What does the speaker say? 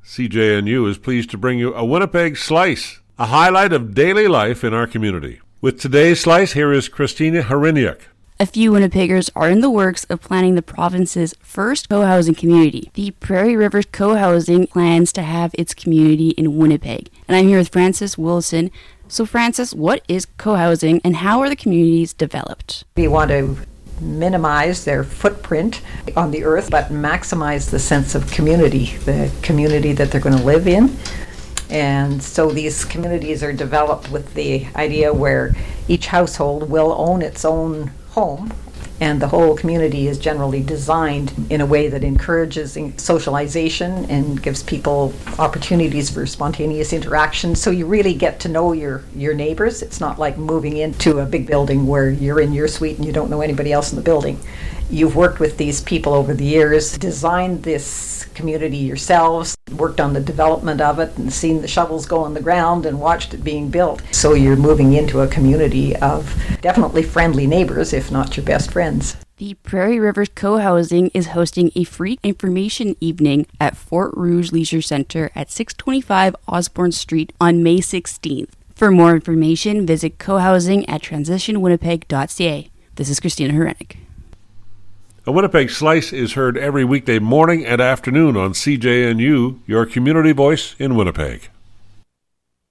CJNU is pleased to bring you a Winnipeg Slice, a highlight of daily life in our community. With today's Slice, here is Christina Hryniuk. A few Winnipeggers are in the works of planning the province's first co-housing community. The Prairie Rivers Co-housing plans to have its community in Winnipeg. And I'm here with Frances Wilson. So Frances, what is co-housing and how are the communities developed? We want to minimize their footprint on the earth, but maximize the sense of community, the community that they're going to live in. And so these communities are developed with the idea where each household will own its own home, and the whole community is generally designed in a way that encourages socialization and gives people opportunities for spontaneous interaction. So you really get to know your neighbors. It's not like moving into a big building where you're in your suite and you don't know anybody else in the building. You've worked with these people over the years, designed this community yourselves, worked on the development of it and seen the shovels go on the ground and watched it being built. So you're moving into a community of definitely friendly neighbors, if not your best friends. The Prairie Rivers Co-housing is hosting a free information evening at Fort Rouge Leisure Centre at 625 Osborne Street on May 16th. For more information, visit cohousing at transitionwinnipeg.ca. This is Christina Hryniuk. A Winnipeg Slice is heard every weekday morning and afternoon on CJNU, your community voice in Winnipeg.